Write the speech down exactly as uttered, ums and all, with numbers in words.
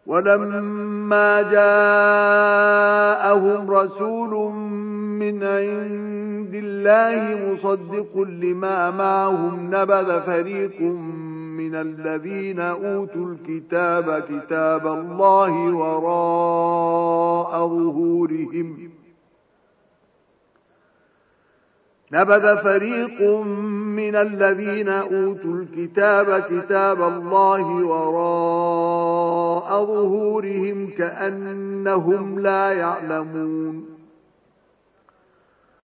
ولما جاءهم رسول من عند الله مصدق لما معهم نبذ فريق من الذين أوتوا الكتاب كتاب الله وراء ظهورهم نبذ فريق من الذين أوتوا الكتاب كتاب الله وراء ظهورهم كأنهم لا يعلمون